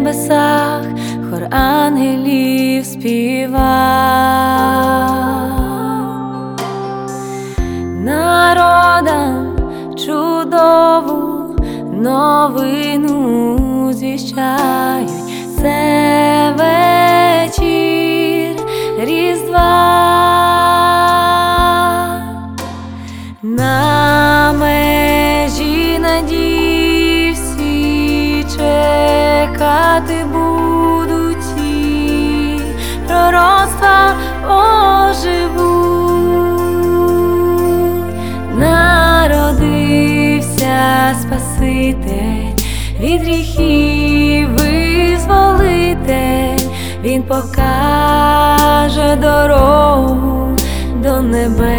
небесах хор ангелів співа. Народам чудову новину звіщають. Це вечір Різдва. На межі надій всі чекати будуть, і пророцтва оживуть. Народився Спаситель, від гріхів визволитель. Він покаже дорогу до небес.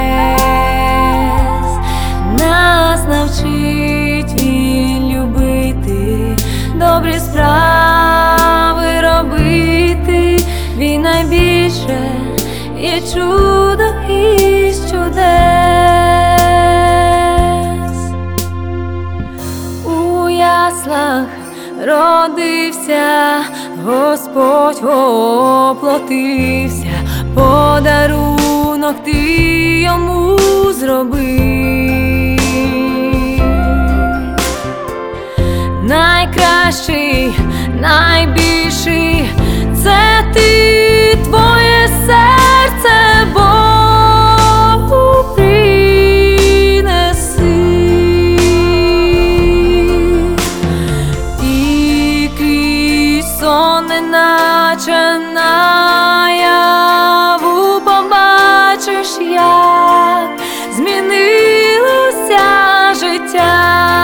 Нас навчить Він любити, добрі справи робити. Він найбільше є чудо із чудес. У яслах родився Господь, воплотився, подарунок ти йому зробив. Найкращий, найбільший — це ти, твоє серце Богу принеси. І крізь сон, неначе наяву, побачиш, як змінилося життя.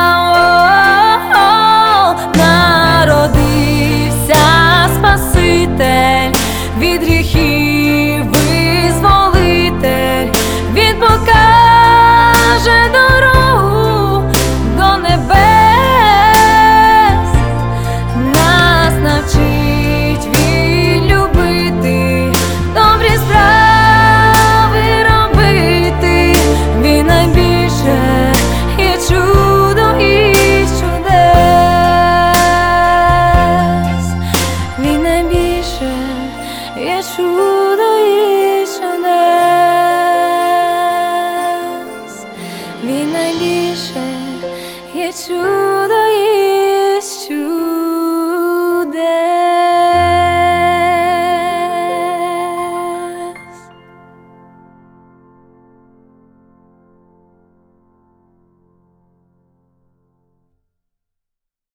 Народився Спаситель, від гріхів визволитель. Він покаже дорогу до небес. Нас навчить Він любити, добрі справи робити. Він найбільше є чудо із чудес. Він найбільше є чудо із чудес. Він найбільше є чудо.